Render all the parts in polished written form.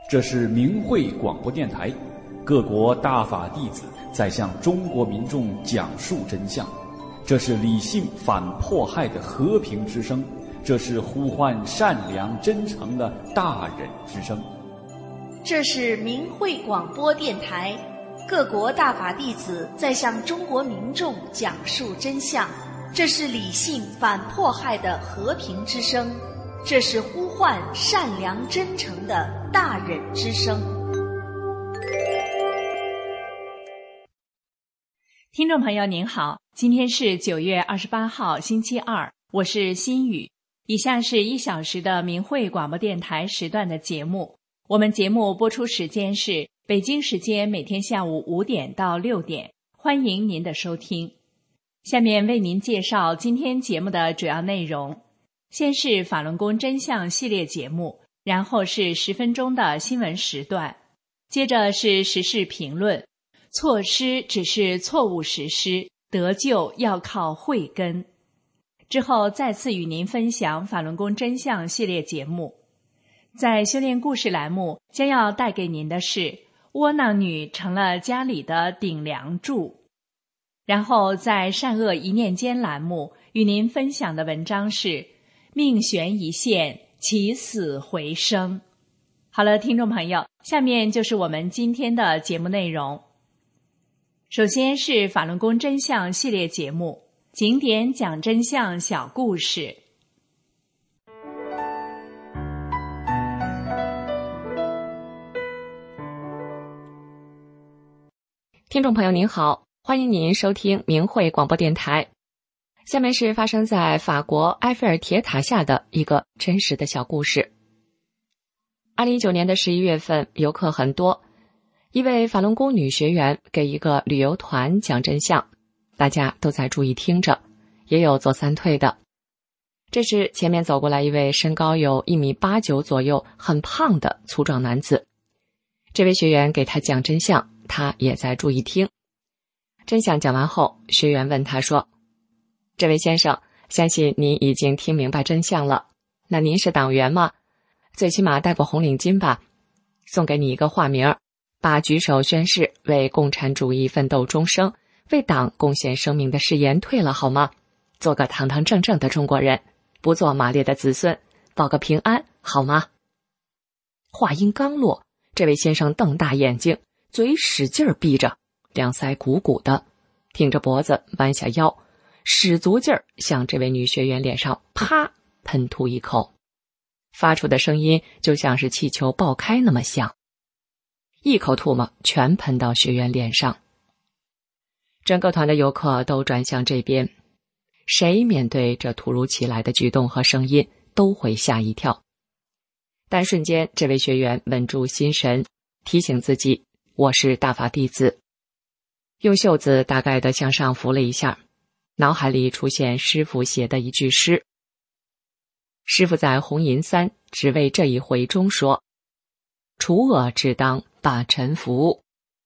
这是明慧广播电台，各国大法弟子在向中国民众讲述真相。这是理性反迫害的和平之声，这是呼唤善良真诚的大忍之声。 这是明慧广播电台，各国大法弟子在向中国民众讲述真相。这是理性反迫害的和平之声，这是呼唤善良真诚的大忍之声。 听众朋友您好，今天是9月28号星期二，我是心雨。以下是1小时的明慧广播电台时段的节目。我们节目播出时间是北京时间每天下午5点到6点，欢迎您的收听。下面为您介绍今天节目的主要内容。先是法轮功真相系列节目，然后是10分钟的新闻时段，接着是时事评论。错施只是错误实施，得救要靠慧根。之后再次与您分享法轮功真相系列节目。在修炼故事栏目将要带给您的是窝囊女成了家里的顶梁柱。然后在善恶一念间栏目与您分享的文章是命悬一线，起死回生。好了，听众朋友，下面就是我们今天的节目内容。首先是法轮功真相系列节目，景点讲真相小故事。 听众朋友您好，欢迎您收听明慧广播电台。下面是发生在法国埃菲尔铁塔下的一个真实的小故事。2019年的11月份，游客很多，一位法轮功女学员给一个旅游团讲真相，大家都在注意听着，也有走散退的。这时前面走过来一位身高有1.89米左右，很胖的粗壮男子。这位学员给他讲真相，他也在注意听。真相讲完后，学员问他说：这位先生，相信您已经听明白真相了，那您是党员吗？最起码戴过红领巾吧？送给你一个化名，把举手宣誓为共产主义奋斗终生，为党贡献生命的誓言退了好吗？做个堂堂正正的中国人，不做马列的子孙，保个平安好吗？话音刚落，这位先生瞪大眼睛，嘴使劲闭着，两腮鼓鼓的，挺着脖子弯下腰，使足劲儿向这位女学员脸上啪喷吐一口，发出的声音就像是气球爆开那么响，一口唾沫全喷到学员脸上。整个团的游客都转向这边，谁面对这突如其来的举动和声音都会吓一跳。但瞬间这位学员稳住心神，提醒自己，我是大法弟子，用袖子大概地向上拂了一下，脑海里出现师父写的一句诗。师父在红银3只为这一回中说，除恶只当大臣服。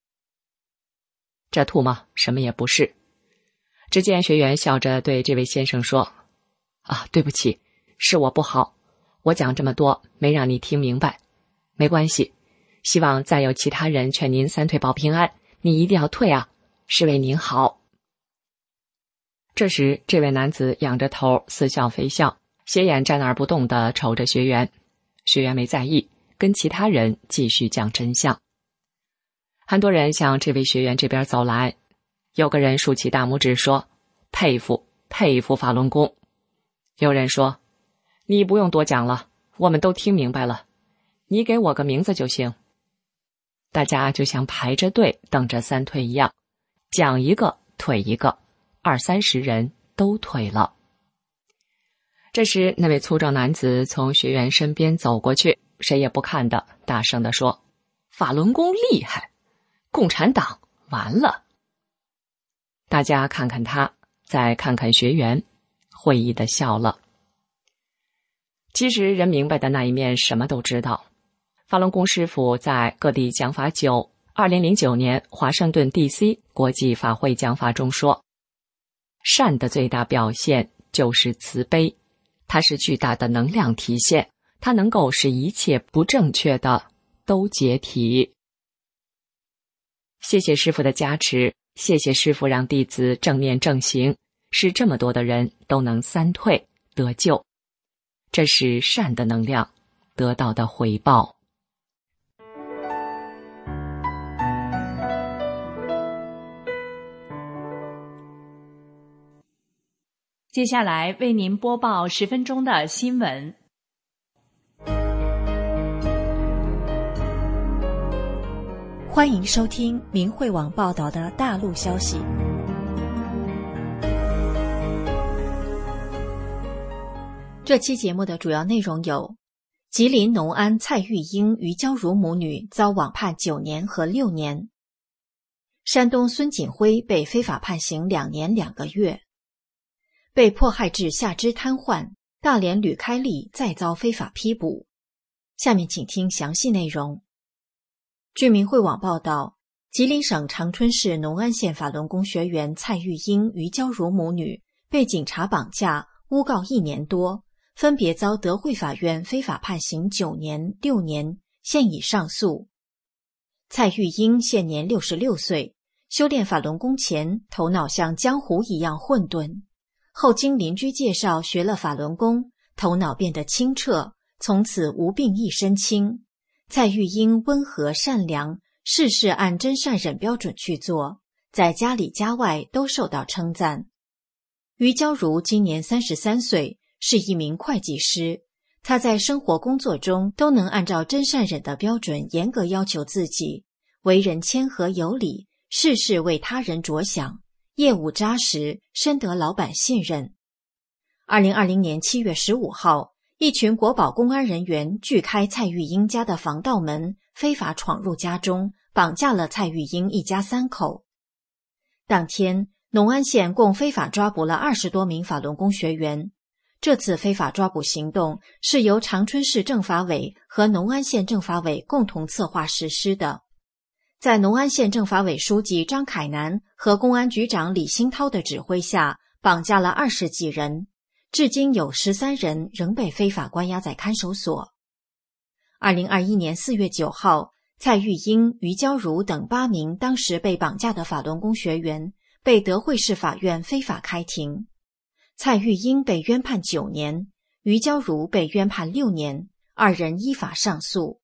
这唾沫什么也不是。只见学员笑着对这位先生说，对不起，是我不好，我讲这么多没让你听明白，没关系，希望再有其他人劝您三退保平安，你一定要退啊，是为您好。这时这位男子仰着头似笑非笑，斜眼站那儿不动地瞅着学员，学员没在意，跟其他人继续讲真相。很多人向这位学员这边走来，有个人竖起大拇指说，佩服佩服法轮功。有人说，你不用多讲了，我们都听明白了，你给我个名字就行。大家就像排着队等着三退一样，讲一个退一个，20-30人都退了。这时那位粗壮男子从学员身边走过去，谁也不看的大声地说，法轮功厉害，共产党完了。大家看看他，再看看学员，会意地笑了。其实人明白的那一面什么都知道。法轮功师父在各地讲法久，2009年华盛顿 DC 国际法会讲法中说，善的最大表现就是慈悲，它是巨大的能量体现，它能够使一切不正确的都解体。谢谢师父的加持，谢谢师父让弟子正念正行，使这么多的人都能三退得救。这是善的能量得到的回报。 接下来为您播报10分钟的新闻。 欢迎收听明慧网报道的大陆消息。这期节目的主要内容有：吉林农安蔡玉英、于娇如母女遭网判9年和6年；山东孙锦辉被非法判刑2年2个月；被迫害致下肢瘫痪，大连吕开利再遭非法批捕。下面请听详细内容。据明慧网报道，吉林省长春市农安县法轮功学员蔡玉英、于娇如母女被警察绑架，诬告1年多，分别遭德惠法院非法判刑9年、6年，现已上诉。蔡玉英现年66岁，修炼法轮功前头脑像浆糊一样混沌，后经邻居介绍学了法轮功，头脑变得清澈，从此无病一身轻。蔡玉英温和善良，事事按真善忍标准去做，在家里家外都受到称赞。于娇如今年33岁，是一名会计师，她在生活工作中都能按照真善忍的标准严格要求自己，为人谦和有礼，事事为他人着想，业务扎实，深得老板信任。2020年7月15号，一群国保公安人员锯开蔡玉英家的防盗门，非法闯入家中，绑架了蔡玉英一家3口。当天，农安县共非法抓捕了20多名法轮功学员。这次非法抓捕行动是由长春市政法委和农安县政法委共同策划实施的。在农安县政法委书记张凯南和公安局长李兴涛的指挥下，绑架了20几人。至今有13人仍被非法关押在看守所。2021年4月9号，蔡玉英、于娇如等8名当时被绑架的法轮功学员被德惠市法院非法开庭。蔡玉英被冤判9年，于娇如被冤判6年，2人依法上诉。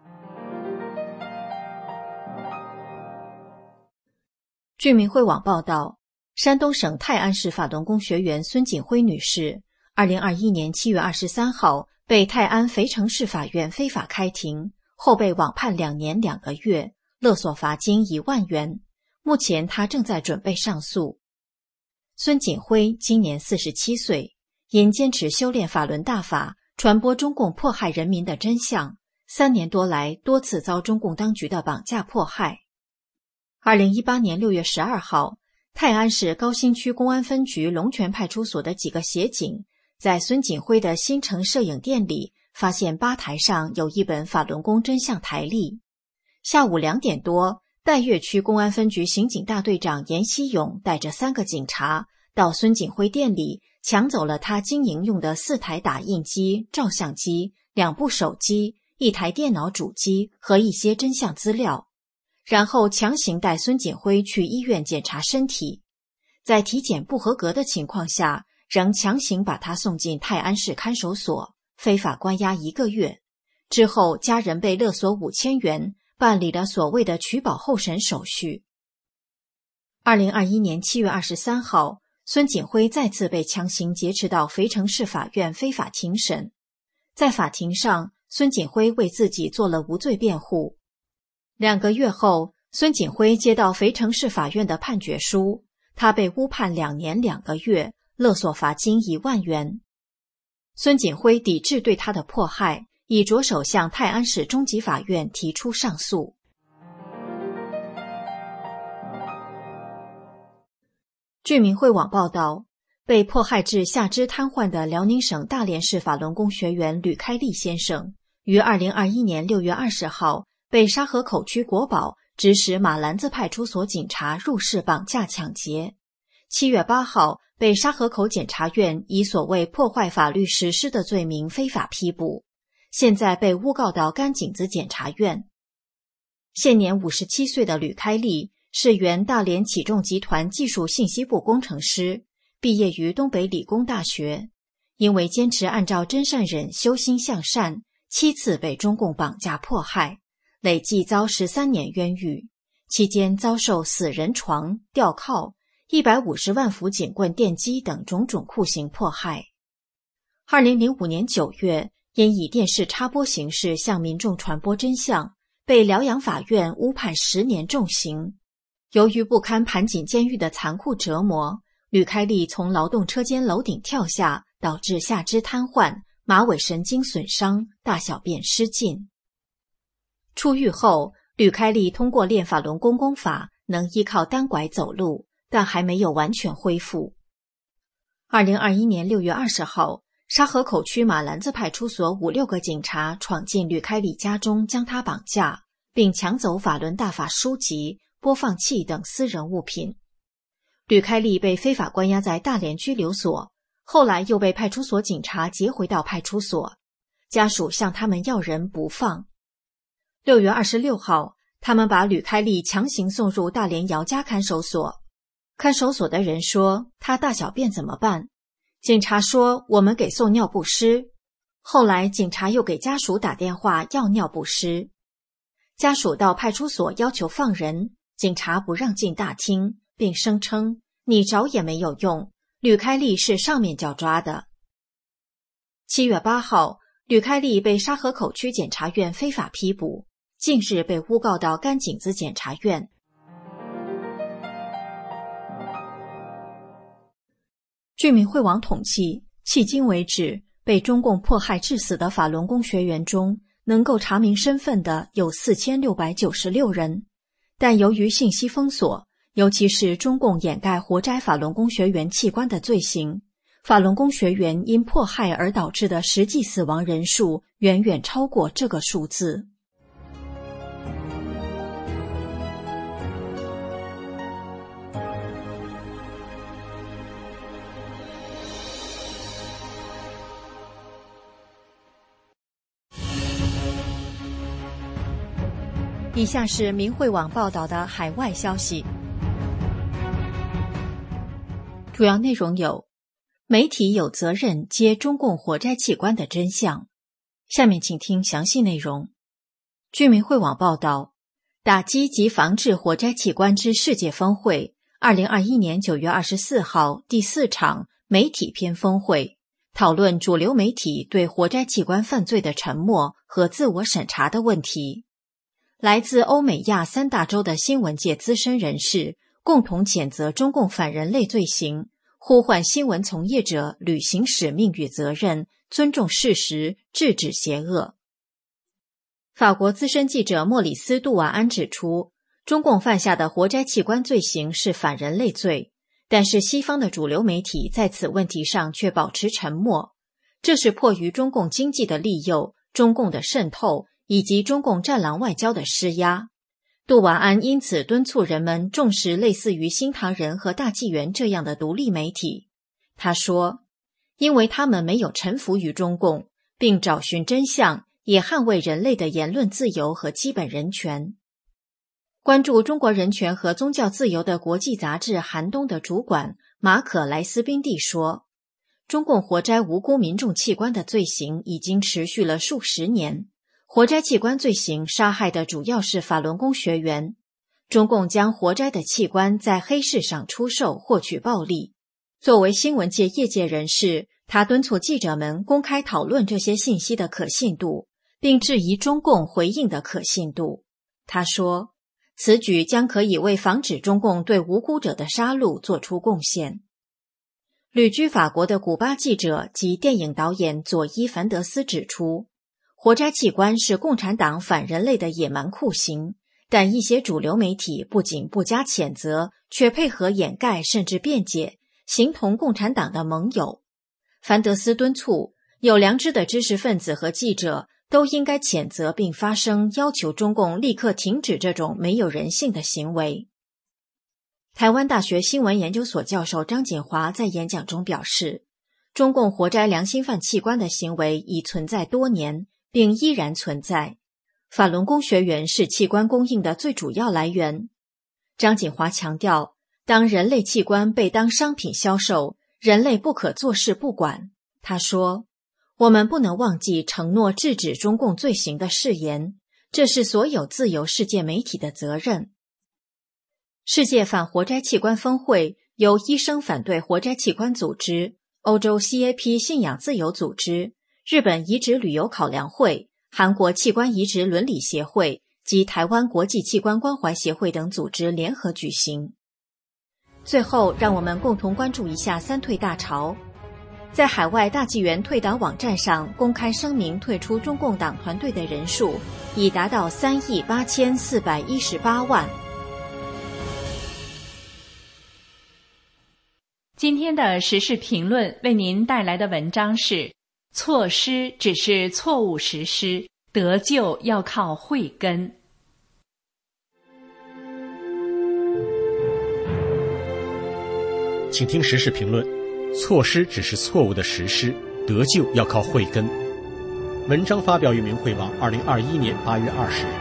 据明慧网报道，山东省泰安市法轮功学员孙锦辉女士2021年7月23号被泰安肥城市法院非法开庭，后被网判2年2个月，勒索罚金1万元。目前她正在准备上诉。孙锦辉今年47岁，因坚持修炼法轮大法，传播中共迫害人民的真相，3年多来多次遭中共当局的绑架迫害。2018年6月12号，泰安市高新区公安分局龙泉派出所的几个协警在孙锦辉的新城摄影店里发现吧台上有一本法轮功真相台历。下午2点多，岱岳区公安分局刑警大队长严希勇带着3个警察到孙锦辉店里，抢走了他经营用的4台打印机、照相机、2部手机、1台电脑主机和一些真相资料，然后强行带孙锦辉去医院检查身体。在体检不合格的情况下，仍强行把他送进泰安市看守所，非法关押1个月。之后家人被勒索5000元，办理了所谓的取保候审手续。2021年7月23号，孙锦辉再次被强行劫持到肥城市法院非法庭审。在法庭上，孙锦辉为自己做了无罪辩护。2个月后，孙锦辉接到肥城市法院的判决书，他被诬判2年2个月，勒索罚金1万元。孙锦辉抵制对他的迫害，已着手向泰安市中级法院提出上诉。据明慧网报道，被迫害致下肢瘫痪的辽宁省大连市法轮功学员吕开利先生，于2021年6月20号被沙河口区国保指使马兰子派出所警察入室绑架抢劫。7月8号被沙河口检察院以所谓破坏法律实施的罪名非法批捕，现在被诬告到甘井子检察院， 现年57岁的吕开利是原大连启众集团技术信息部工程师，毕业于东北理工大学。因为坚持按照真善忍修心向善，7次被中共绑架迫害，累计遭13年冤狱，期间遭受死人床、吊铐、150万幅警棍电击等种种酷刑迫害。2005年9月，因以电视插播形式向民众传播真相，被辽阳法院误判10年重刑。由于不堪盘锦监狱的残酷折磨，吕开利从劳动车间楼顶跳下，导致下肢瘫痪、马尾神经损伤、大小便失禁。出狱后，吕开利通过练法轮功功法，能依靠单拐走路，但还没有完全恢复。2021年6月20号，沙河口区马兰子派出所5、6个警察闯进吕开利家中，将他绑架，并抢走法轮大法书籍、播放器等私人物品。吕开利被非法关押在大连拘留所，后来又被派出所警察劫回到派出所，家属向他们要人不放。6月26号，他们把吕开利强行送入大连姚家看守所。看守所的人说，他大小便怎么办？警察说，我们给送尿不湿。后来警察又给家属打电话要尿不湿。家属到派出所要求放人，警察不让进大厅，并声称你找也没有用，吕开利是上面叫抓的。7月8号，吕开利被沙河口区检察院非法批捕，近日被诬告到甘井子检察院。据民会网统计，迄今为止，被中共迫害致死的法轮功学员中，能够查明身份的有4696人，但由于信息封锁，尤其是中共掩盖活摘法轮功学员器官的罪行，法轮功学员因迫害而导致的实际死亡人数远远超过这个数字。以下是民会网报道的海外消息，主要内容有：媒体有责任揭中共活摘器官的真相。下面请听详细内容。据民会网报道，打击及防治活摘器官之世界峰会2021年9月24号第4场媒体篇峰会，讨论主流媒体对活摘器官犯罪的沉默和自我审查的问题。来自欧美亚3大洲的新闻界资深人士共同谴责中共反人类罪行，呼唤新闻从业者履行使命与责任，尊重事实，制止邪恶。法国资深记者莫里斯·杜瓦安指出，中共犯下的活摘器官罪行是反人类罪，但是西方的主流媒体在此问题上却保持沉默，这是迫于中共经济的利诱、中共的渗透以及中共战狼外交的施压。杜瓦安因此敦促人们重视类似于新唐人和大纪元这样的独立媒体。他说，因为他们没有臣服于中共，并找寻真相，也捍卫人类的言论自由和基本人权。关注中国人权和宗教自由的国际杂志《寒冬》的主管马可莱斯宾蒂说，中共活摘无辜民众器官的罪行已经持续了数十年，活摘器官罪行杀害的主要是法轮功学员，中共将活摘的器官在黑市上出售，获取暴利。作为新闻界业界人士，他敦促记者们公开讨论这些信息的可信度，并质疑中共回应的可信度。他说，此举将可以为防止中共对无辜者的杀戮做出贡献。旅居法国的古巴记者及电影导演佐伊·凡德斯指出，活摘器官是共产党反人类的野蛮酷刑，但一些主流媒体不仅不加谴责，却配合掩盖甚至辩解，形同共产党的盟友。凡德斯敦促有良知的知识分子和记者都应该谴责并发声，要求中共立刻停止这种没有人性的行为。台湾大学新闻研究所教授张锦华在演讲中表示，中共活摘良心犯器官的行为已存在多年，并依然存在。 法轮功学员是器官供应的最主要来源。张锦华强调，当人类器官被当商品销售，人类不可坐视不管。他说，我们不能忘记承诺制止中共罪行的誓言，这是所有自由世界媒体的责任。世界反活摘器官峰会由医生反对活摘器官组织、欧洲 CAP 信仰自由组织、日本移植旅游考量会、韩国器官移植伦理协会及台湾国际器官关怀协会等组织联合举行。最后，让我们共同关注一下三退大潮。在海外大纪元退党网站上公开声明退出中共党团队的人数已达到38418万。 今天的时事评论为您带来的文章是：错失只是错误实施，得救要靠慧根。 请听时事评论：错失只是错误的实施，得救要靠慧根。文章发表于明慧网2021年8月20日。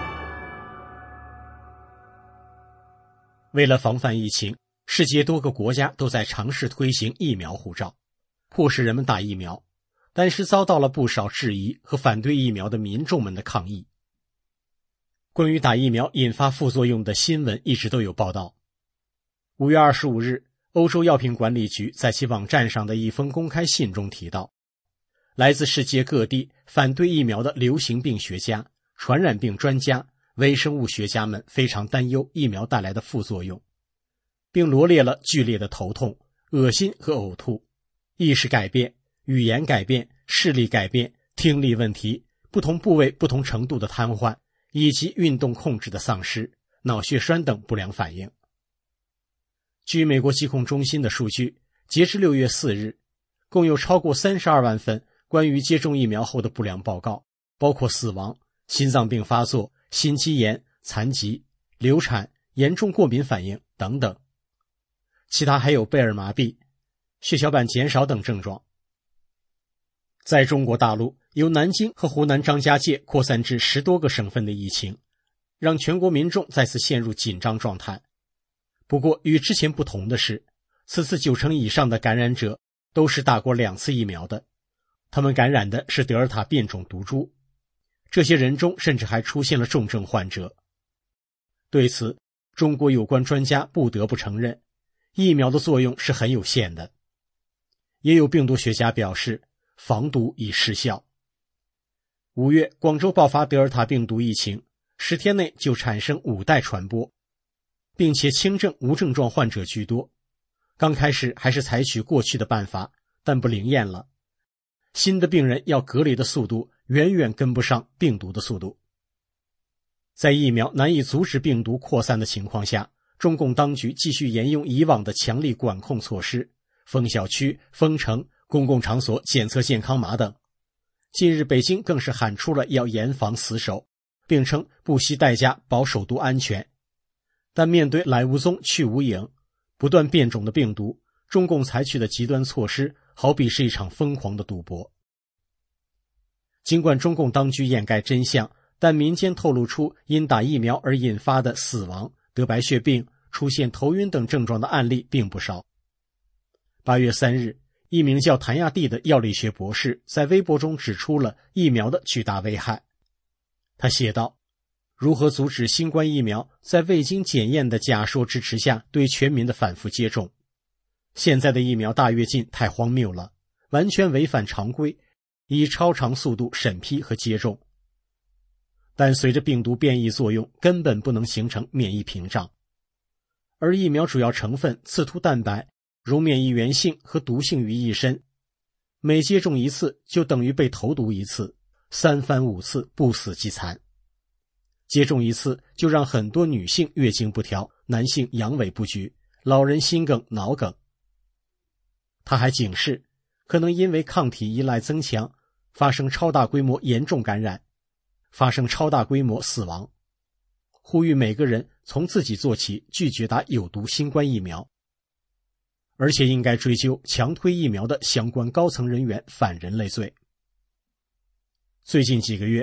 为了防范疫情，世界多个国家都在尝试推行疫苗护照，迫使人们打疫苗，但是遭到了不少质疑和反对疫苗的民众们的抗议。关于打疫苗引发副作用的新闻一直都有报道。5月25日，欧洲药品管理局在其网站上的一封公开信中提到，来自世界各地反对疫苗的流行病学家、传染病专家、微生物学家们非常担忧疫苗带来的副作用，并罗列了剧烈的头痛、恶心和呕吐、意识改变、语言改变、视力改变、听力问题、不同部位不同程度的瘫痪，以及运动控制的丧失、脑血栓等不良反应。据美国疾控中心的数据，截至6月4日，共有超过32万份关于接种疫苗后的不良报告，包括死亡、心脏病发作、心肌炎、残疾、流产、严重过敏反应等等。其他还有贝尔麻痹、血小板减少等症状。在中国大陆，由南京和湖南张家界扩散至10多个省份的疫情，让全国民众再次陷入紧张状态。不过与之前不同的是，此次90%以上的感染者都是打过2次疫苗的，他们感染的是德尔塔变种毒株，这些人中甚至还出现了重症患者。对此，中国有关专家不得不承认，疫苗的作用是很有限的。也有病毒学家表示，防毒已失效。5月，广州爆发德尔塔病毒疫情，10天内就产生5代传播，并且轻症无症状患者居多。刚开始还是采取过去的办法，但不灵验了。新的病人要隔离的速度远远跟不上病毒的速度。在疫苗难以阻止病毒扩散的情况下，中共当局继续沿用以往的强力管控措施，封小区、封城、公共场所检测健康码等。近日北京更是喊出了要严防死守，并称不惜代价保首都安全。但面对来无踪去无影、不断变种的病毒，中共采取的极端措施好比是一场疯狂的赌博。尽管中共当局掩盖真相，但民间透露出因打疫苗而引发的死亡、得白血病、出现头晕等症状的案例并不少。8月3日，一名叫谭亚帝的药理学博士在微博中指出了疫苗的巨大危害。他写道，如何阻止新冠疫苗在未经检验的假说支持下对全民的反复接种？现在的疫苗大跃进太荒谬了，完全违反常规，以超长速度审批和接种。但随着病毒变异作用，根本不能形成免疫屏障。而疫苗主要成分刺突蛋白融免疫原性和毒性于一身，每接种一次就等于被投毒一次，3番5次不死即残。接种一次就让很多女性月经不调，男性阳痿不举，老人心梗、脑梗。他还警示，可能因为抗体依赖增强，发生超大规模严重感染，发生超大规模死亡，呼吁每个人从自己做起，拒绝打有毒新冠疫苗，而且应该追究强推疫苗的相关高层人员反人类罪。最近几个月，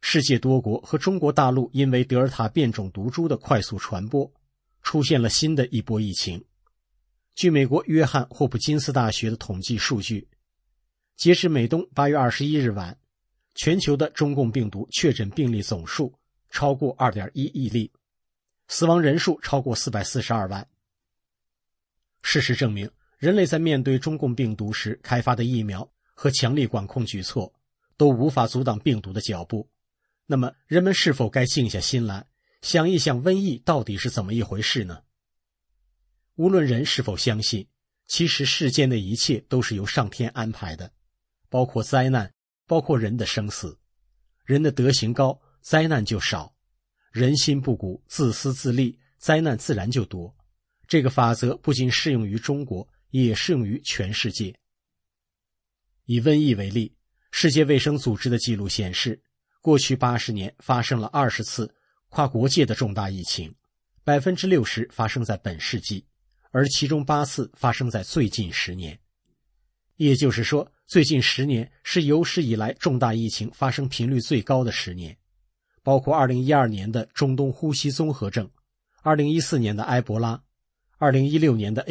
世界多国和中国大陆因为德尔塔变种毒株的快速传播，出现了新的一波疫情。据美国约翰霍普金斯大学的统计数据，截至美东8月21日晚，全球的中共病毒确诊病例总数超过 2.1 亿例，死亡人数超过442万。事实证明，人类在面对中共病毒时开发的疫苗和强力管控举措都无法阻挡病毒的脚步。那么人们是否该静下心来，想一想瘟疫到底是怎么一回事呢？无论人是否相信，其实世间的一切都是由上天安排的，包括灾难，包括人的生死。人的德行高，灾难就少；人心不古，自私自利，灾难自然就多。这个法则不仅适用于中国，也适用于全世界。以瘟疫为例，世界卫生组织的记录显示，过去80年发生了20次跨国界的重大疫情， 60% 发生在本世纪，而其中8次发生在最近10年。也就是说，最近10年是有史以来重大疫情发生频率最高的10年，包括2012年的中东呼吸综合症、2014年的埃博拉、2016年的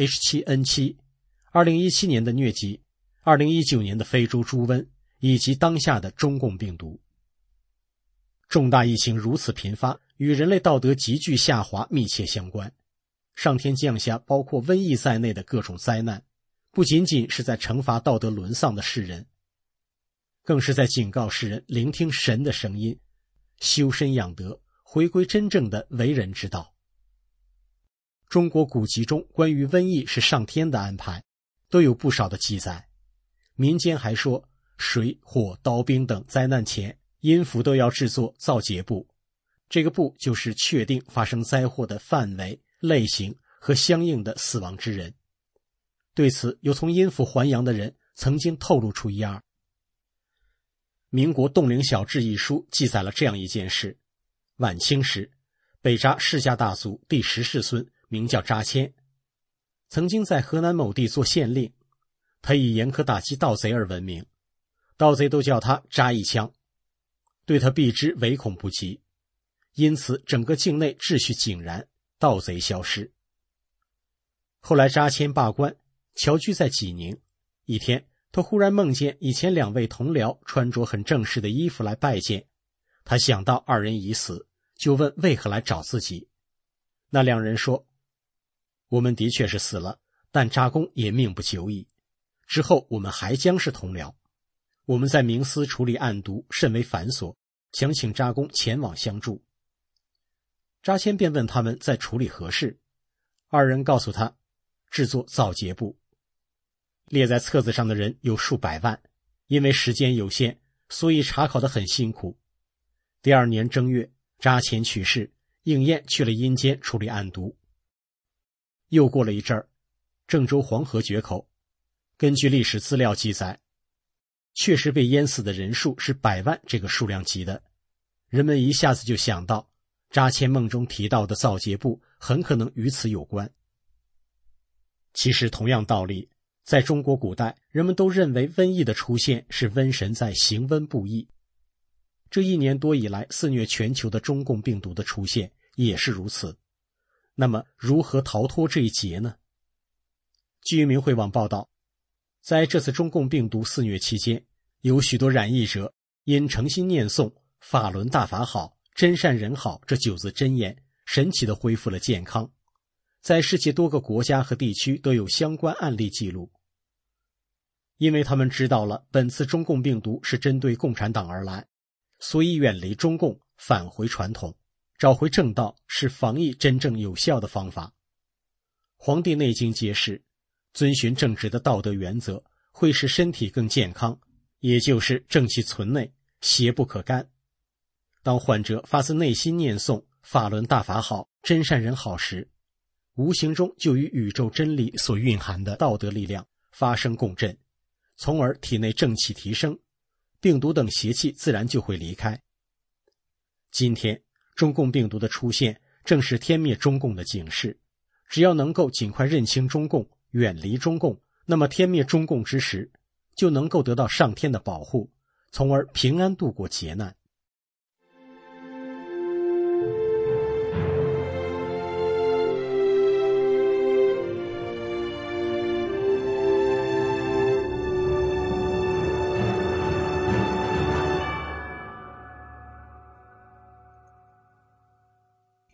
H7N7、2017年的疟疾、2019年的非洲猪瘟，以及当下的中共病毒。重大疫情如此频发，与人类道德急剧下滑密切相关。上天降下包括瘟疫在内的各种灾难，不仅仅是在惩罚道德沦丧的世人，更是在警告世人聆听神的声音，修身养德，回归真正的为人之道。中国古籍中关于瘟疫是上天的安排，都有不少的记载。民间还说，水、火、刀兵等灾难前，阴府都要制作造节簿，这个簿就是确定发生灾祸的范围、类型和相应的死亡之人。对此，有从阴府还阳的人曾经透露出一二。民国《洞灵小志》一书记载了这样一件事：晚清时，北扎世家大族第10世孙名叫扎谦，曾经在河南某地做县令，他以严苛打击盗贼而闻名，盗贼都叫他扎一枪，对他避之唯恐不及，因此整个境内秩序井然，盗贼消失。后来扎谦罢官，侨居在济宁。一天，他忽然梦见以前2位同僚穿着很正式的衣服来拜见，他想到2人已死，就问为何来找自己。那2人说，我们的确是死了，但扎公也命不久矣，之后我们还将是同僚。我们在冥司处理案牍甚为繁琐，想请扎公前往相助。扎谦便问他们在处理何事，2人告诉他，制作造节簿。列在册子上的人有数百万，因为时间有限，所以查考得很辛苦。第2年正月，扎谦去世，应验去了阴间处理案牍。又过了一阵儿，郑州黄河决口，根据历史资料记载，确实被淹死的人数是100万这个数量级的。人们一下子就想到，扎谦梦中提到的造节簿很可能与此有关。其实同样道理，在中国古代，人们都认为瘟疫的出现是瘟神在行瘟布疫。这1年多以来肆虐全球的中共病毒的出现也是如此。那么如何逃脱这一劫呢？据明慧网报道，在这次中共病毒肆虐期间，有许多染疫者因诚心念诵法轮大法好，真善人好这9字真言，神奇地恢复了健康。在世界多个国家和地区都有相关案例记录。因为他们知道了本次中共病毒是针对共产党而来，所以远离中共，返回传统，找回正道是防疫真正有效的方法。《黄帝内经》揭示，遵循正直的道德原则会使身体更健康，也就是正气存内，邪不可干。当患者发自内心念诵法轮大法好，真善人好时，无形中就与宇宙真理所蕴含的道德力量发生共振，从而体内正气提升，病毒等邪气自然就会离开。今天中共病毒的出现正是天灭中共的警示，只要能够尽快认清中共，远离中共，那么天灭中共之时，就能够得到上天的保护，从而平安度过劫难。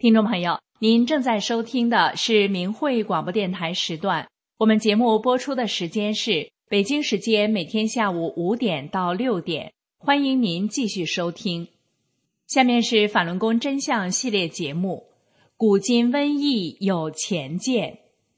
听众朋友，您正在收听的是明慧广播电台时段，我们节目播出的时间是北京时间每天下午5点到6点，欢迎您继续收听。下面是法轮功真相系列节目，古今瘟疫有前见。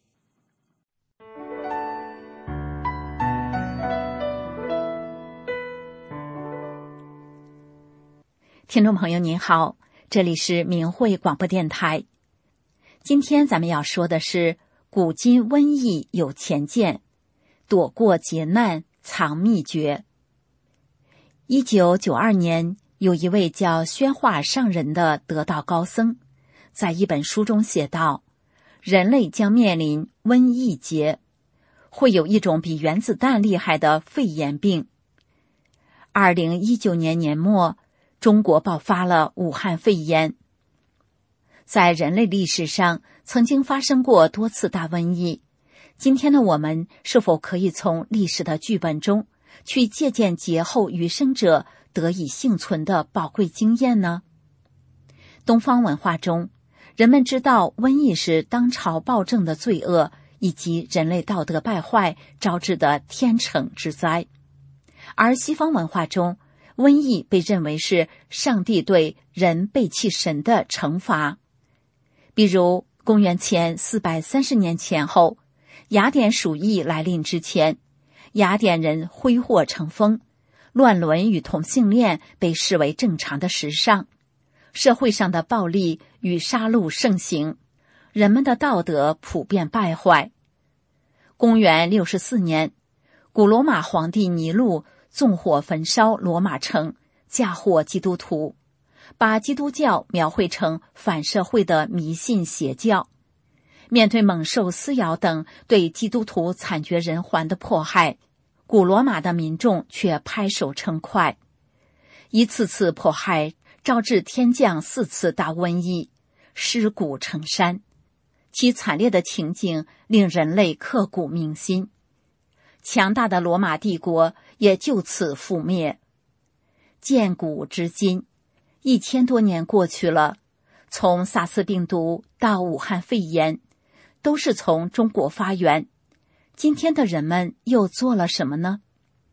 听众朋友您好，这里是明慧广播电台。今天咱们要说的是古今瘟疫有前见，躲过劫难藏秘诀。1992年，有一位叫宣化上人的得道高僧，在一本书中写道，人类将面临瘟疫劫，会有一种比原子弹厉害的肺炎病。2019年年末，中国爆发了武汉肺炎。在人类历史上曾经发生过多次大瘟疫，今天的我们是否可以从历史的剧本中去借鉴劫后余生者得以幸存的宝贵经验呢？东方文化中，人们知道瘟疫是当朝暴政的罪恶以及人类道德败坏招致的天惩之灾，而西方文化中，瘟疫被认为是上帝对人背弃神的惩罚。比如公元前430年前后，雅典鼠疫来临之前，雅典人挥霍成风，乱伦与同性恋被视为正常的时尚，社会上的暴力与杀戮盛行，人们的道德普遍败坏。公元64年，古罗马皇帝尼禄纵火焚烧罗马城，嫁祸基督徒，把基督教描绘成反社会的迷信邪教。面对猛兽撕咬等对基督徒惨绝人寰的迫害，古罗马的民众却拍手称快。一次次迫害招致天降4次大瘟疫，尸骨成山，其惨烈的情景令人类刻骨铭心。强大的罗马帝国也就此覆灭。建古至今，1000多年过去了，从萨斯病毒到武汉肺炎，都是从中国发源。今天的人们又做了什么呢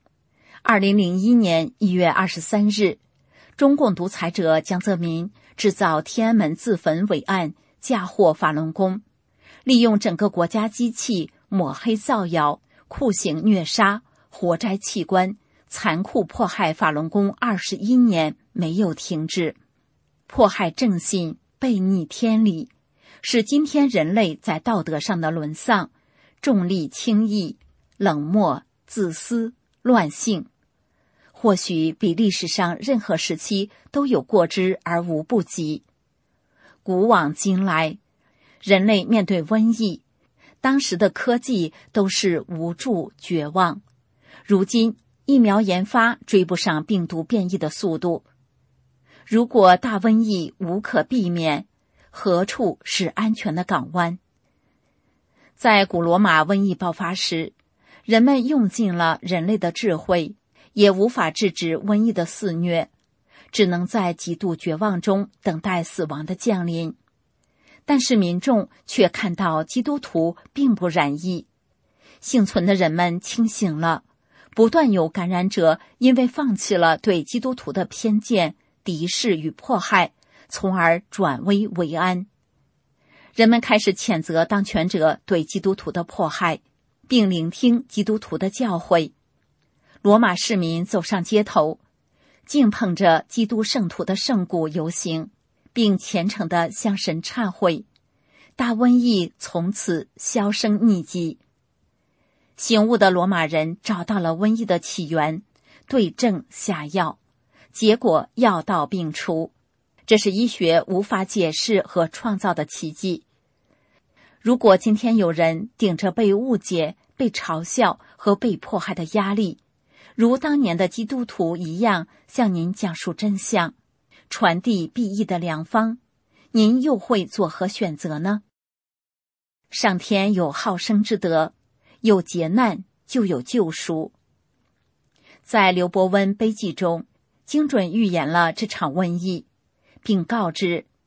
？2001年1月23日，中共独裁者江泽民制造天安门自焚伪案，嫁祸法轮功，利用整个国家机器抹黑造谣，酷刑虐杀，活摘器官，残酷迫害法轮功21年没有停止，迫害正信，背逆天理，使今天人类在道德上的沦丧，重利轻义，冷漠自私，乱性，或许比历史上任何时期都有过之而无不及。古往今来，人类面对瘟疫，当时的科技都是无助绝望，如今疫苗研发追不上病毒变异的速度。如果大瘟疫无可避免，何处是安全的港湾？在古罗马瘟疫爆发时，人们用尽了人类的智慧，也无法制止瘟疫的肆虐，只能在极度绝望中等待死亡的降临。但是民众却看到基督徒并不染疫，幸存的人们清醒了，不断有感染者因为放弃了对基督徒的偏见、敌视与迫害，从而转危为安。人们开始谴责当权者对基督徒的迫害，并聆听基督徒的教诲。罗马市民走上街头，敬捧着基督圣徒的圣骨游行，并虔诚地向神忏悔。大瘟疫从此销声匿迹。醒悟的罗马人找到了瘟疫的起源，对症下药，结果药到病除，这是医学无法解释和创造的奇迹。如果今天有人顶着被误解、被嘲笑和被迫害的压力，如当年的基督徒一样向您讲述真相，传递裨益的良方，您又会作何选择呢？上天有好生之德，有劫难就有救赎。在刘伯温悲记中，精准预言了这场瘟疫，并告知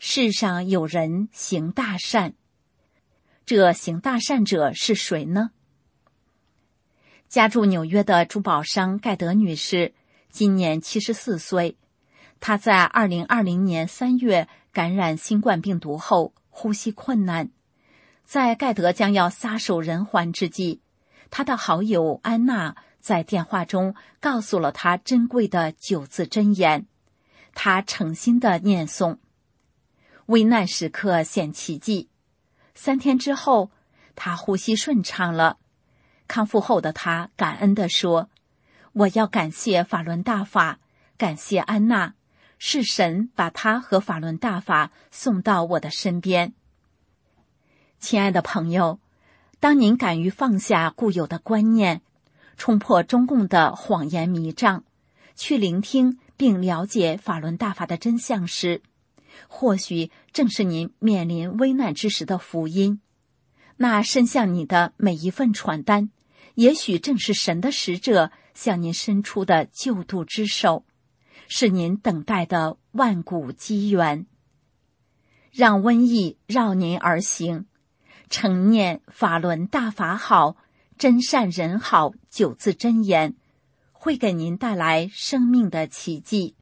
世上有人行大善。这行大善者是谁呢？家住纽约的珠宝商盖德女士今年74岁，她在2020年3月感染新冠病毒后呼吸困难。在盖德将要撒手人寰之际，她的好友安娜在电话中告诉了她珍贵的9字真言，她诚心地念诵。危难时刻显奇迹，3天之后，她呼吸顺畅了。康复后的她感恩地说：“我要感谢法轮大法，感谢安娜，是神把她和法轮大法送到我的身边。”亲爱的朋友，当您敢于放下固有的观念，冲破中共的谎言迷障，去聆听并了解法轮大法的真相时，或许正是您面临危难之时的福音。那伸向你的每一份传单，也许正是神的使者向您伸出的救度之手，是您等待的万古机缘。让瘟疫绕您而行，诚念法轮大法好，真善人好9字真言，会给您带来生命的奇迹。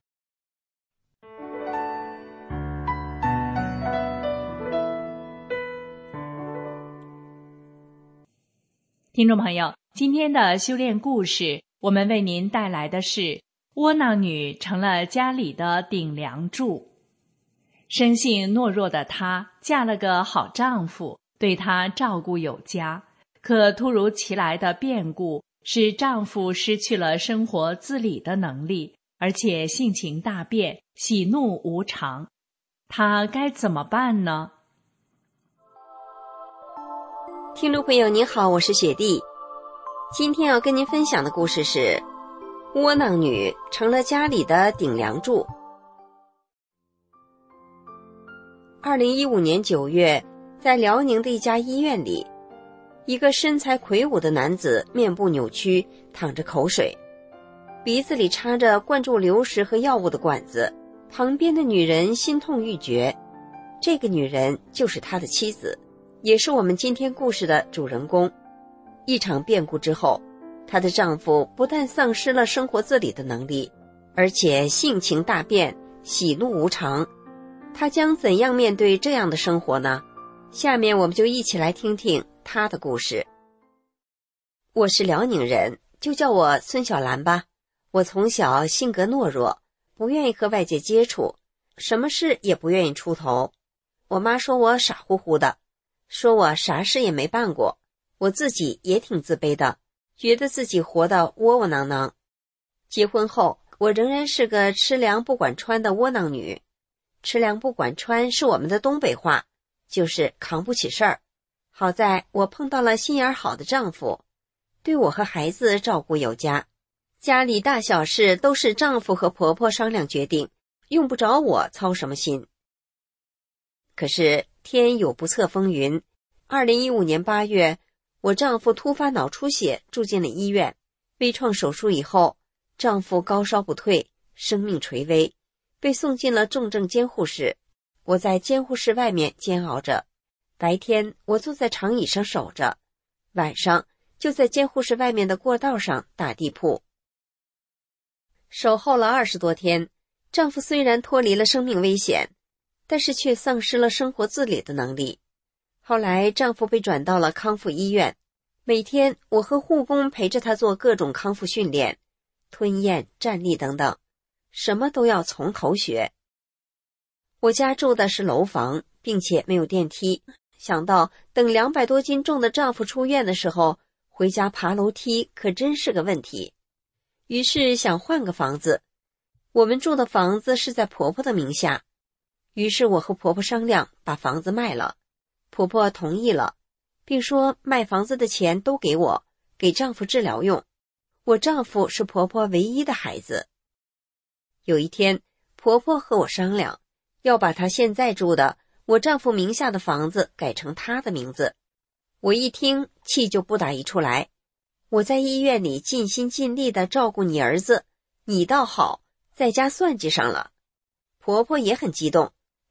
听众朋友，今天的修炼故事，我们为您带来的是窝囊女成了家里的顶梁柱。生性懦弱的她嫁了个好丈夫，对她照顾有加，可突如其来的变故使丈夫失去了生活自理的能力，而且性情大变，喜怒无常。她该怎么办呢？ 听众朋友您好，我是雪莉。今天要跟您分享的故事是窝囊女成了家里的顶梁柱。2015年9月，在辽宁的一家医院里，一个身材魁梧的男子面部扭曲，淌着口水，鼻子里插着灌注流食和药物的管子，旁边的女人心痛欲绝。这个女人就是他的妻子，也是我们今天故事的主人公。一场变故之后，她的丈夫不但丧失了生活自理的能力，而且性情大变，喜怒无常。她将怎样面对这样的生活呢？下面我们就一起来听听她的故事。我是辽宁人，就叫我孙小兰吧。我从小性格懦弱，不愿意和外界接触，什么事也不愿意出头。我妈说我傻乎乎的，说我啥事也没办过。我自己也挺自卑的，觉得自己活得窝窝囊囊。结婚后，我仍然是个吃粮不管穿的窝囊女。吃粮不管穿是我们的东北话，就是扛不起事儿。好在我碰到了心眼好的丈夫，对我和孩子照顾有加，家里大小事都是丈夫和婆婆商量决定，用不着我操什么心。可是天有不测风云，2015年8月，我丈夫突发脑出血，住进了医院。微创手术以后，丈夫高烧不退，生命垂危，被送进了重症监护室。我在监护室外面煎熬着，白天我坐在长椅上守着，晚上就在监护室外面的过道上打地铺。守候了20多天，丈夫虽然脱离了生命危险，但是却丧失了生活自理的能力。后来丈夫被转到了康复医院，每天我和护工陪着他做各种康复训练，吞咽、站立等等，什么都要从头学。我家住的是楼房，并且没有电梯，想到等200多斤重的丈夫出院的时候，回家爬楼梯可真是个问题。于是想换个房子。我们住的房子是在婆婆的名下，于是我和婆婆商量把房子卖了。婆婆同意了，并说卖房子的钱都给我，给丈夫治疗用。我丈夫是婆婆唯一的孩子。有一天，婆婆和我商量，要把她现在住的我丈夫名下的房子改成她的名字。我一听，气就不打一处来。我在医院里尽心尽力地照顾你儿子，你倒好，在家算计上了。婆婆也很激动，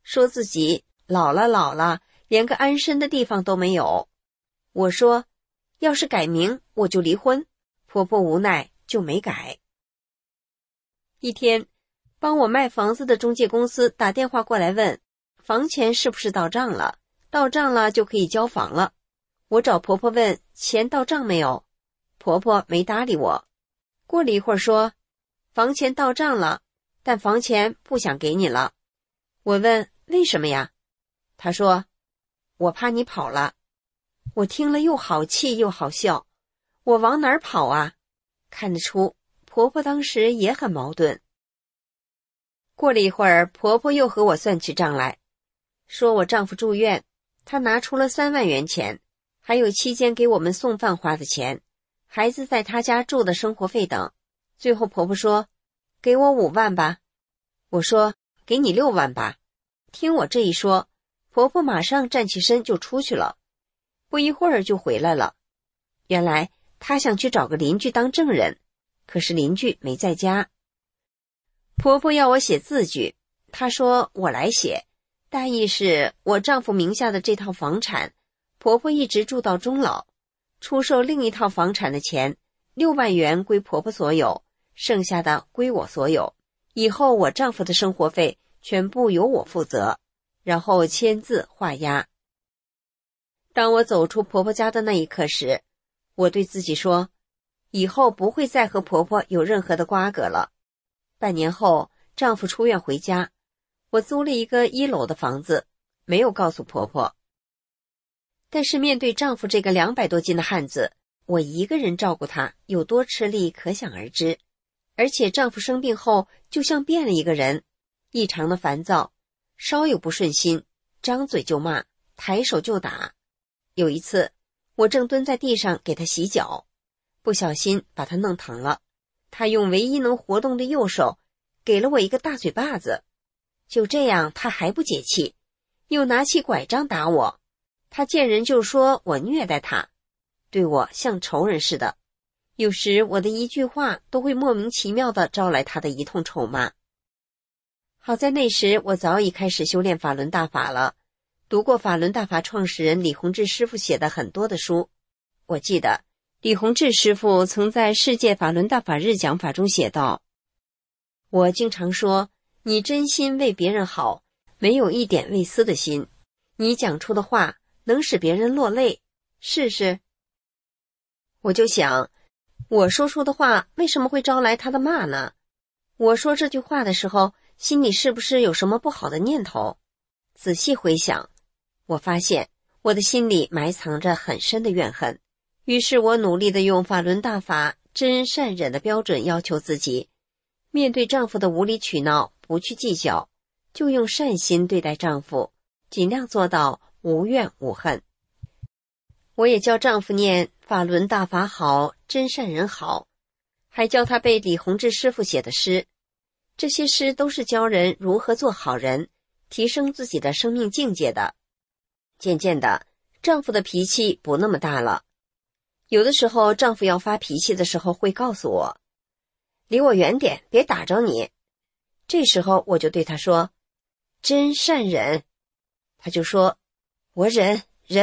说自己老了，连个安身的地方都没有。我说，要是改名我就离婚，婆婆无奈就没改。一天，帮我卖房子的中介公司打电话过来问，房钱是不是到账了？到账了就可以交房了。我找婆婆问钱到账没有，婆婆没搭理我。过了一会儿说，房钱到账了，但房钱不想给你了。我问为什么呀？她说，我怕你跑了。我听了又好气又好笑，我往哪儿跑啊？看得出婆婆当时也很矛盾。过了一会儿，婆婆又和我算起账来，说我丈夫住院，她拿出了3万元钱，还有期间给我们送饭花的钱，孩子在她家住的生活费等。最后婆婆说，给我5万吧。我说，给你6万吧。听我这一说，婆婆马上站起身就出去了，不一会儿就回来了。原来她想去找个邻居当证人，可是邻居没在家。婆婆要我写字据，她说我来写，大意是我丈夫名下的这套房产，婆婆一直住到终老，出售另一套房产的钱6万元归婆婆所有，剩下的归我所有，以后我丈夫的生活费全部由我负责，然后签字画押。当我走出婆婆家的那一刻时，我对自己说，以后不会再和婆婆有任何的瓜葛了。半年后，丈夫出院回家，我租了一个1楼的房子，没有告诉婆婆。但是面对丈夫这个200多斤的汉子，我一个人照顾他有多吃力可想而知。而且丈夫生病后就像变了一个人，异常的烦躁，稍有不顺心张嘴就骂，抬手就打。有一次我正蹲在地上给他洗脚，不小心把他弄疼了，他用唯一能活动的右手给了我一个大嘴巴子。就这样他还不解气，又拿起拐杖打我。他见人就说我虐待他，对我像仇人似的，有时我的一句话都会莫名其妙地招来他的一通臭骂。好在那时我早已开始修炼法轮大法了，读过法轮大法创始人李洪志师傅写的很多的书。我记得李洪志师傅曾在世界法轮大法日讲法中写道，我经常说，你真心为别人好，没有一点为私的心，你讲出的话能使别人落泪，试试。我就想，我说出的话为什么会招来他的骂呢？我说这句话的时候，心里是不是有什么不好的念头？仔细回想，我发现我的心里埋藏着很深的怨恨。于是我努力地用法轮大法真善忍的标准要求自己，面对丈夫的无理取闹不去计较，就用善心对待丈夫，尽量做到无怨无恨。我也教丈夫念法轮大法好，真善人好，还教他背李洪志师傅写的诗。这些诗都是教人如何做好人，提升自己的生命境界的。渐渐的，丈夫的脾气不那么大了。有的时候丈夫要发脾气的时候会告诉我，离我远点，别打着你。这时候我就对他说，真善忍。他就说，我忍。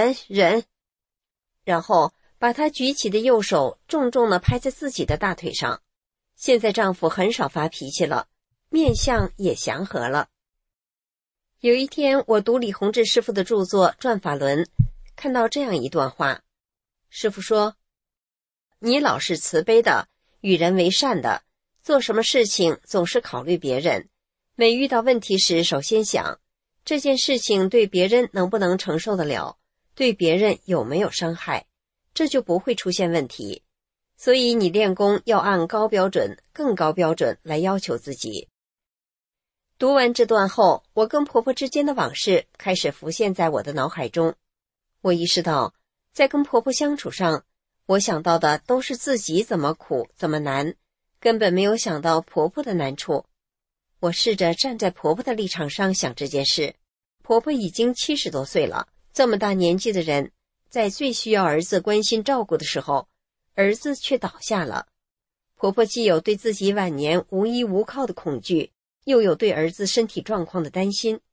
然后把他举起的右手重重地拍在自己的大腿上。现在丈夫很少发脾气了，面相也祥和了。有一天我读李洪志师傅的著作《转法轮》，看到这样一段话。师傅说，你老是慈悲的，与人为善的，做什么事情总是考虑别人，每遇到问题时首先想，这件事情对别人能不能承受得了，对别人有没有伤害，这就不会出现问题。所以你练功要按高标准、更高标准来要求自己。读完这段后，我跟婆婆之间的往事开始浮现在我的脑海中。我意识到，在跟婆婆相处上，我想到的都是自己怎么苦怎么难，根本没有想到婆婆的难处。我试着站在婆婆的立场上想这件事。婆婆已经70多岁了，这么大年纪的人，在最需要儿子关心照顾的时候，儿子却倒下了。婆婆既有对自己晚年无依无靠的恐惧，又有对儿子身体状况的担心，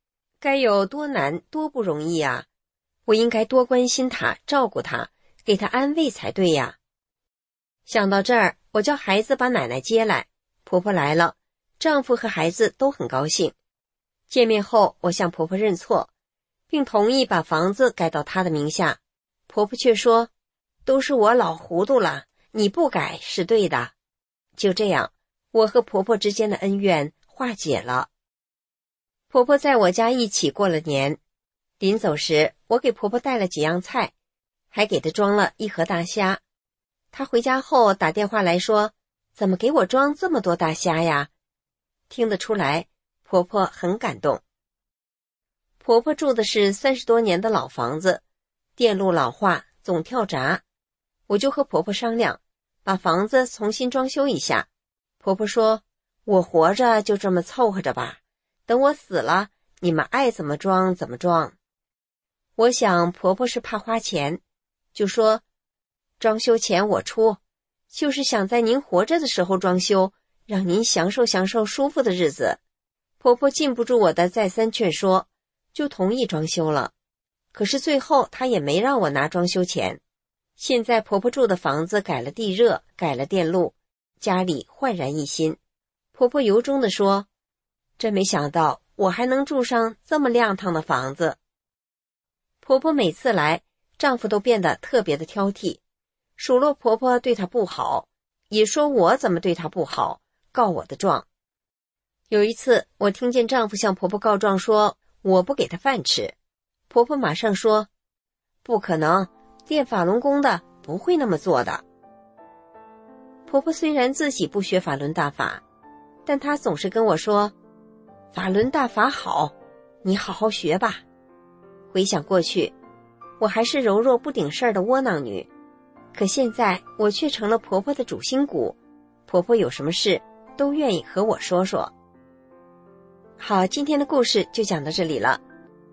该有多难多不容易啊！我应该多关心他，照顾他，给他安慰才对呀。想到这儿，我叫孩子把奶奶接来，婆婆来了，丈夫和孩子都很高兴。见面后，我向婆婆认错，并同意把房子改到她的名下。婆婆却说，都是我老糊涂了，你不改是对的。就这样，我和婆婆之间的恩怨化解了。婆婆在我家一起过了年，临走时，我给婆婆带了几样菜，还给她装了一盒大虾。她回家后打电话来说，怎么给我装这么多大虾呀？听得出来，婆婆很感动。婆婆住的是30多年的老房子，电路老化，总跳闸。我就和婆婆商量，把房子重新装修一下。婆婆说，我活着就这么凑合着吧，等我死了，你们爱怎么装怎么装。我想婆婆是怕花钱，就说，装修钱我出，就是想在您活着的时候装修，让您享受享受舒服的日子。婆婆禁不住我的再三劝说，就同意装修了。可是最后她也没让我拿装修钱。现在婆婆住的房子改了地热，改了电路，家里焕然一新。婆婆由衷地说，真没想到我还能住上这么亮堂的房子。婆婆每次来，丈夫都变得特别的挑剔，数落婆婆对她不好，也说我怎么对她不好，告我的状。有一次，我听见丈夫向婆婆告状说，我不给她饭吃。婆婆马上说，不可能，练法轮功的不会那么做的。婆婆虽然自己不学法轮大法，但她总是跟我说，法轮大法好，你好好学吧。回想过去，我还是柔弱不顶事儿的窝囊女，可现在我却成了婆婆的主心骨，婆婆有什么事都愿意和我说说。好，今天的故事就讲到这里了。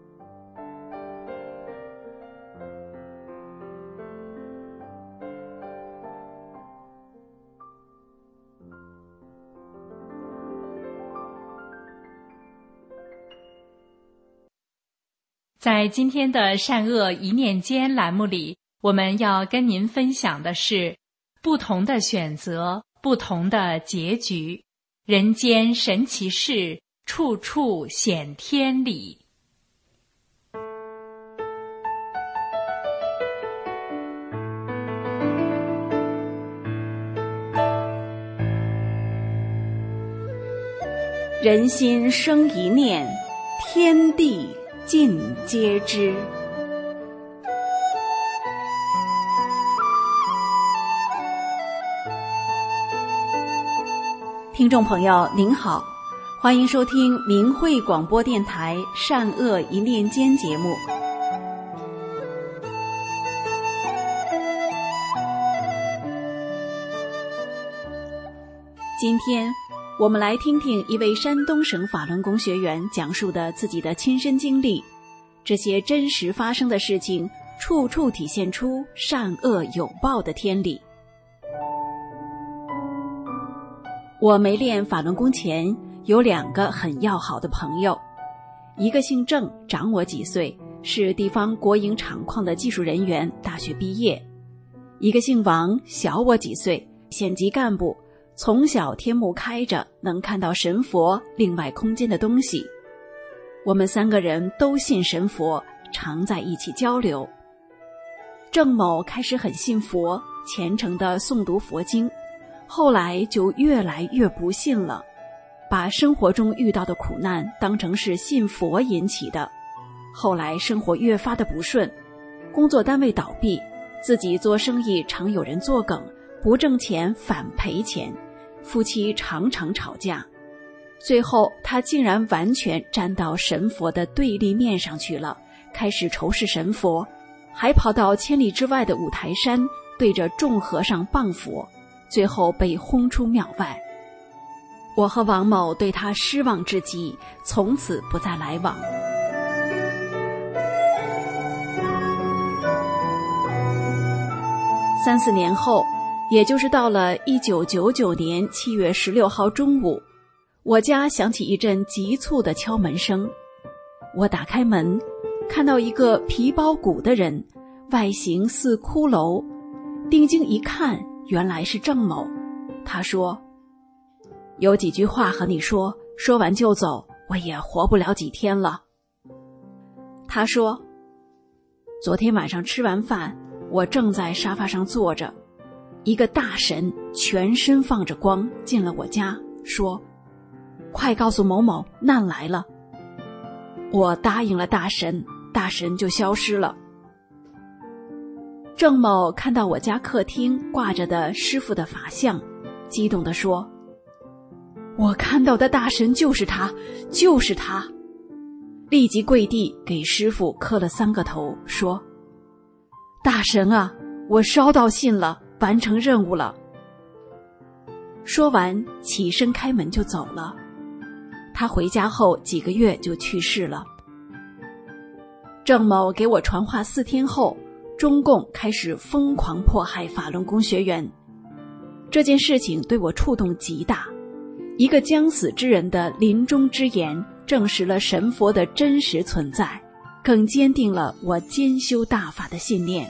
在今天的善恶一念间栏目里，我们要跟您分享的是不同的选择，不同的结局，人间神奇事，处处显天理。 人心生一念，天地尽皆知。听众朋友您好，欢迎收听明慧广播电台善恶一念间节目。今天我们来听听一位山东省法轮功学员讲述的自己的亲身经历，这些真实发生的事情，处处体现出善恶有报的天理。我没练法轮功前，有2个很要好的朋友，一个姓郑，长我几岁，是地方国营厂矿的技术人员，大学毕业；一个姓王，小我几岁，县级干部，从小天目开着，能看到神佛另外空间的东西。我们3个人都信神佛，常在一起交流。郑某开始很信佛，虔诚地诵读佛经，后来就越来越不信了，把生活中遇到的苦难当成是信佛引起的。后来生活越发的不顺，工作单位倒闭，自己做生意常有人作梗，不挣钱反赔钱，夫妻常常吵架，最后他竟然完全站到神佛的对立面上去了，开始仇视神佛，还跑到千里之外的五台山对着众和尚谤佛，最后被轰出庙外。我和王某对他失望至极，从此不再来往。3、4年后，也就是到了1999年7月16号中午，我家响起一阵急促的敲门声。 我打开门，看到一个皮包骨的人，外形似骷髅，定睛一看，原来是郑某。他说：有几句话和你说，说完就走，我也活不了几天了。他说：昨天晚上吃完饭，我正在沙发上坐着，一个大神全身放着光进了我家，说：快告诉某某，难来了。我答应了大神，大神就消失了。郑某看到我家客厅挂着的师傅的法像，激动地说：我看到的大神就是他，就是他。立即跪地给师傅磕了3个头，说：大神啊，我烧到信了，完成任务了。说完起身开门就走了。他回家后几个月就去世了。郑某给我传话4天后，中共开始疯狂迫害法轮功学员。这件事情对我触动极大，一个将死之人的临终之言证实了神佛的真实存在，更坚定了我兼修大法的信念。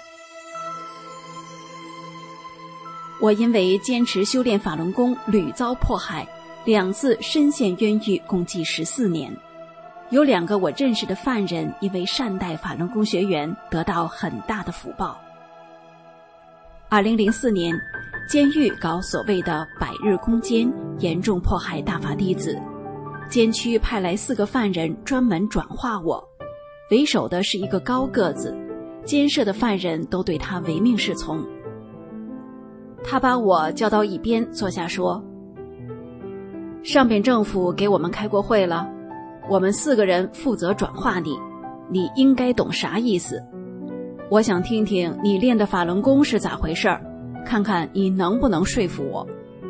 我因为坚持修炼法轮功屡遭迫害，2次身陷冤狱，共计14年。有2个我认识的犯人因为善待法轮功学员得到很大的福报。2004年，监狱搞所谓的百日攻坚，严重迫害大法弟子。监区派来4个犯人专门转化我，为首的是一个高个子，监舍的犯人都对他唯命是从。他把我叫到一边坐下说：上边政府给我们开过会了，我们4个人负责转化你，你应该懂啥意思。我想听听你练的法轮功是咋回事儿，看看你能不能说服我。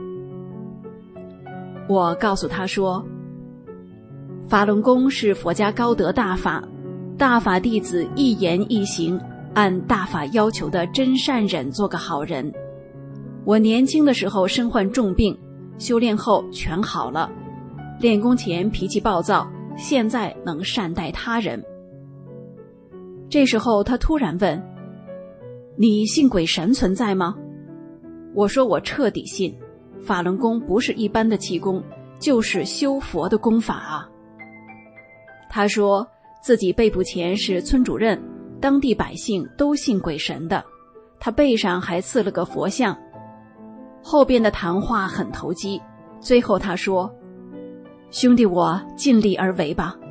我告诉他说：法轮功是佛家高德大法，大法弟子一言一行按大法要求的真善忍做个好人。我年轻的时候身患重病，修炼后全好了，练功前脾气暴躁，现在能善待他人。这时候他突然问：你信鬼神存在吗？我说我彻底信，法轮功不是一般的气功，就是修佛的功法啊。他说自己背部前是村主任，当地百姓都信鬼神的，他背上还刺了个佛像。后边的谈话很投机，最后他说：兄弟，我尽力而为吧。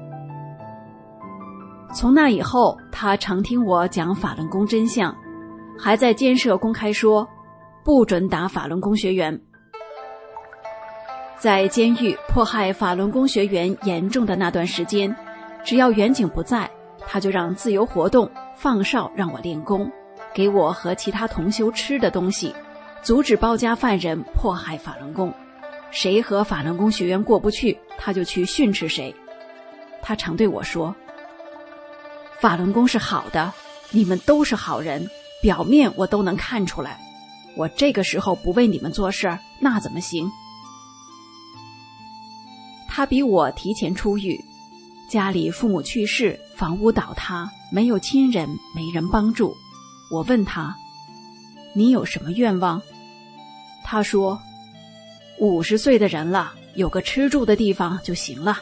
从那以后，他常听我讲法轮功真相，还在监舍公开说不准打法轮功学员。在监狱迫害法轮功学员严重的那段时间，只要远景不在，他就让自由活动，放哨让我练功，给我和其他同修吃的东西，阻止包夹犯人迫害法轮功。谁和法轮功学员过不去，他就去训斥谁。他常对我说：法轮功是好的，你们都是好人，表面我都能看出来，我这个时候不为你们做事，那怎么行？他比我提前出狱，家里父母去世，房屋倒塌，没有亲人，没人帮助。我问他：你有什么愿望？他说：50岁的人了，有个吃住的地方就行了。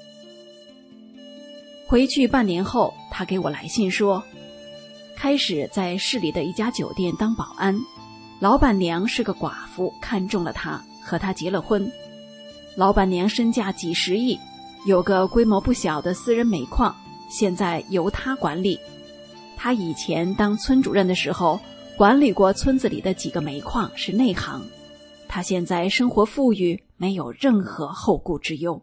回去半年后，他给我来信说，开始在市里的一家酒店当保安，老板娘是个寡妇，看中了他，和他结了婚。老板娘身价几十亿，有个规模不小的私人煤矿，现在由他管理。他以前当村主任的时候，管理过村子里的几个煤矿，是内行。他现在生活富裕，没有任何后顾之忧。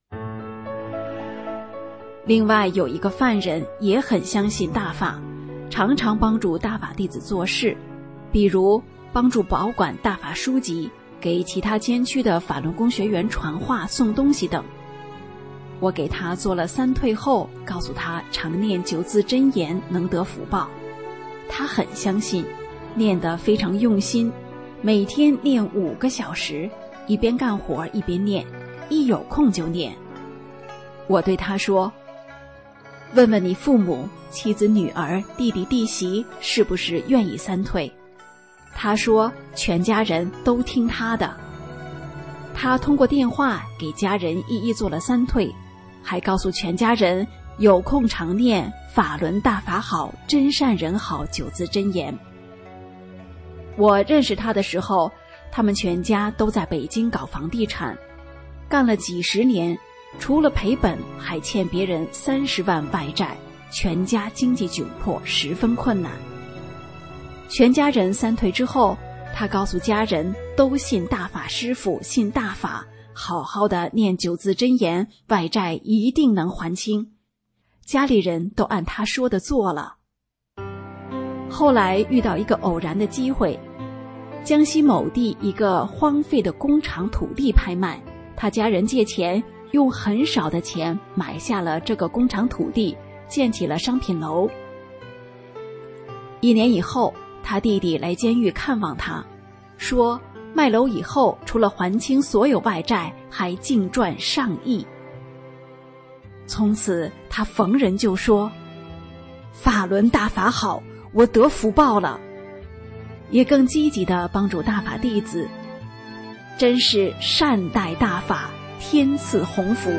另外有一个犯人也很相信大法，常常帮助大法弟子做事，比如帮助保管大法书籍，给其他监区的法轮功学员传话送东西等。我给他做了3退后，告诉他常念9字真言能得福报。他很相信，念得非常用心，每天念5个小时，一边干活一边念，一有空就念。我对他说， 问问你父母、妻子、女儿、弟弟、弟媳是不是愿意三退。他说全家人都听他的。他通过电话给家人一一做了三退，还告诉全家人有空常念法轮大法好，真善人好9字真言。我认识他的时候，他们全家都在北京搞房地产，干了几十年，除了赔本还欠别人30万外债，全家经济窘迫，十分困难。全家人三退之后，他告诉家人都信大法师父，信大法，好好的念9字真言，外债一定能还清。家里人都按他说的做了。后来遇到一个偶然的机会，江西某地一个荒废的工厂土地拍卖，他家人借钱，用很少的钱买下了这个工厂土地，建起了商品楼。1年以后，他弟弟来监狱看望他，说卖楼以后除了还清所有外债，还净赚上亿。从此他逢人就说法轮大法好，我得福报了，也更积极地帮助大法弟子，真是善待大法，天赐鸿福。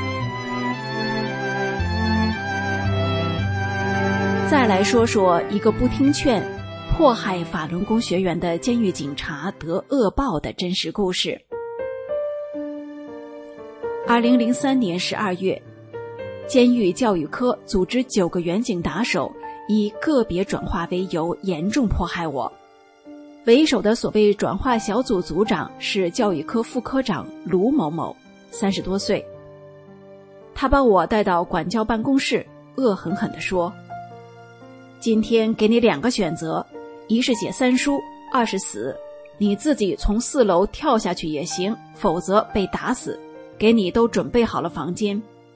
再来说说一个不听劝迫害法轮功学员的监狱警察得恶报的真实故事。2003年12月，监狱教育科组织9个员警打手以个别转化为由严重迫害我。为首的所谓转化小组组长是教育科副科长卢某某，30多岁。他把我带到管教办公室，恶狠狠地说，今天给你2个选择，一是写3书，2是死，你自己从4楼跳下去也行，否则被打死，给你都准备好了房间。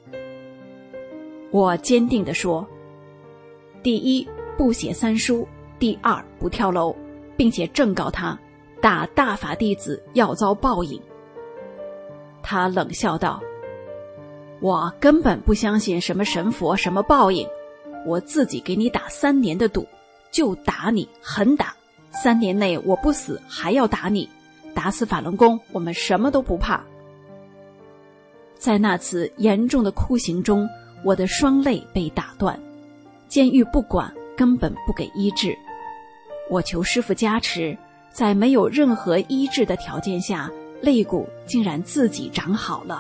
我坚定地说，第一，不写3书，第2，不跳楼，并且正告他打大法弟子要遭报应。他冷笑道，我根本不相信什么神佛什么报应，我自己给你打3年的赌，就打你，狠打，3年内我不死还要打你，打死法轮功我们什么都不怕。在那次严重的酷刑中，我的双肋被打断，监狱不管，根本不给医治。我求师父加持，在没有任何医治的条件下，肋骨竟然自己长好了。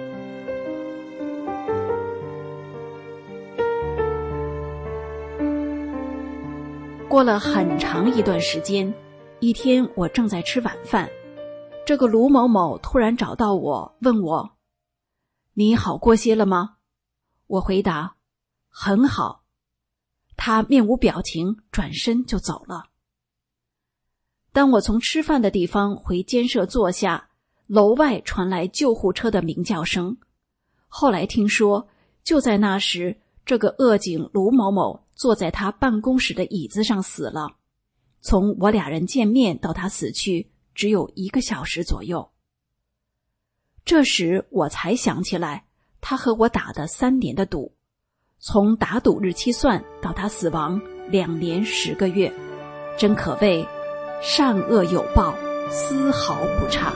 过了很长一段时间，一天我正在吃晚饭，这个卢某某突然找到我，问我，你好过些了吗？我回答，很好。他面无表情，转身就走了。当我从吃饭的地方回监舍坐下，楼外传来救护车的鸣叫声。后来听说，就在那时，这个恶警卢某某坐在他办公室的椅子上死了。从我俩人见面到他死去，只有1个小时左右。这时我才想起来，他和我打的3年的赌，从打赌日期算到他死亡2年10个月，真可谓善恶有报，丝毫不差。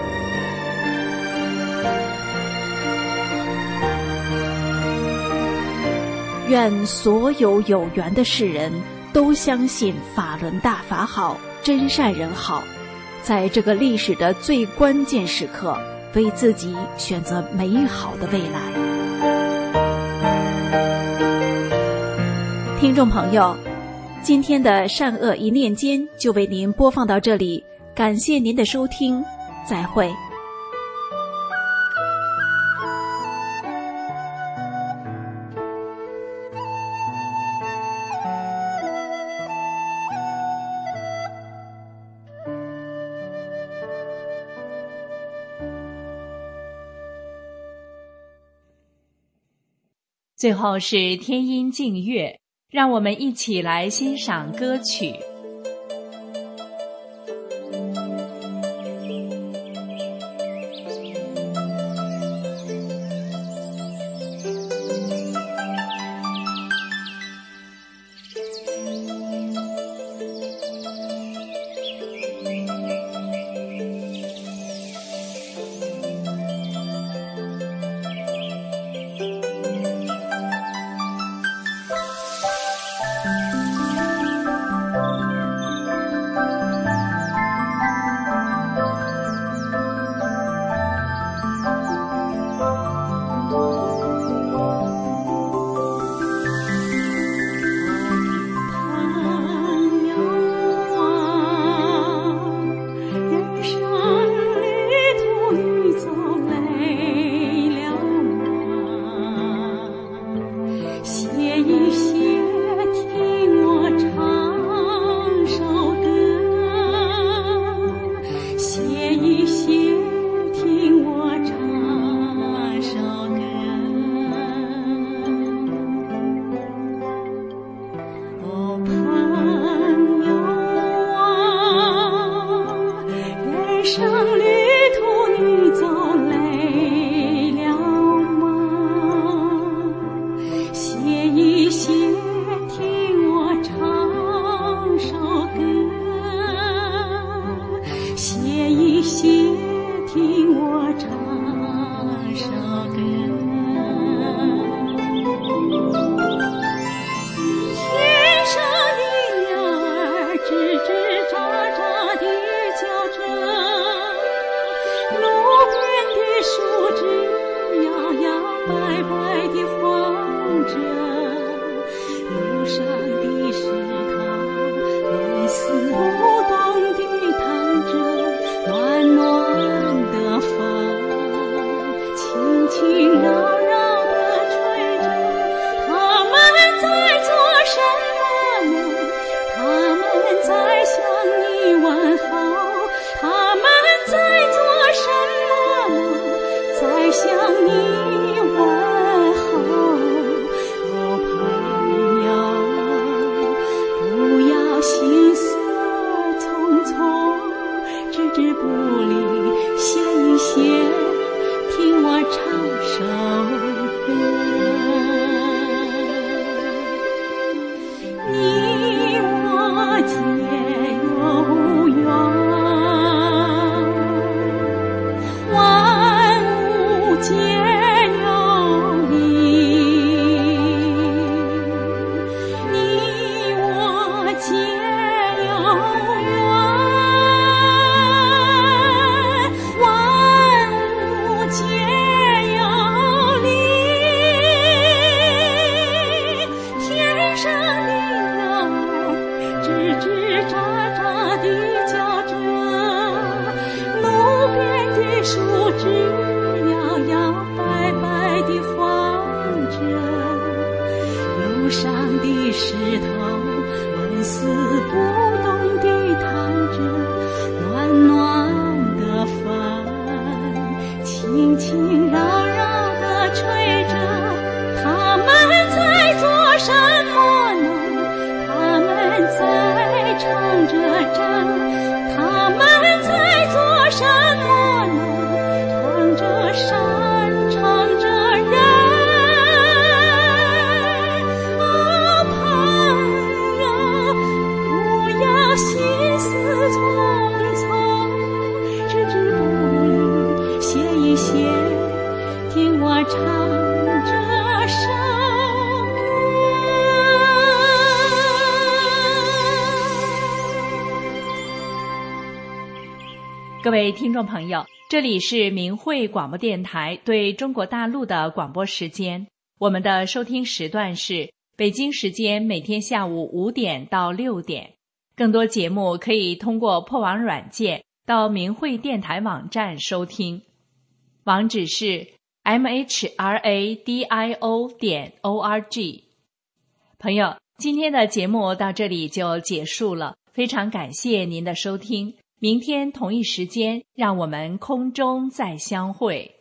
愿所有有缘的世人都相信法轮大法好，真善人好，在这个历史的最关键时刻，为自己选择美好的未来。听众朋友，今天的善恶一念间就为您播放到这里，感谢您的收听，再会。 最后是天音静乐，让我们一起来欣赏歌曲。 白白地晃着，路上的石头纹丝不动地躺着，暖暖的风轻轻绕绕地吹着。他们在做什么呢？他们在向你问候。他们在做什么呢？在向你问候。哦，朋友，不要心思匆匆，置之不理，歇一歇，听我唱首歌。你我皆有缘，皆有理，你我皆有缘，万物皆有理。天上的鸟吱吱喳喳地叫着，路边的树枝摇摇摆摆地晃着，路上的石头纹丝不动地躺着，暖暖的风轻轻绕绕地吹着。他们在做什么呢？他们在唱着歌。他们在做什么呢？唱着山，唱着人。哦，朋友，不要心思匆匆，置之不理，歇一歇，听我唱这首各位听众朋友，这里是明慧广播电台对中国大陆的广播时间，我们的收听时段是北京时间每天下午5点到6点。更多节目可以通过破网软件到明慧电台网站收听，网址是 mhradio.org。朋友，今天的节目到这里就结束了，非常感谢您的收听。明天同一时间，让我们空中再相会。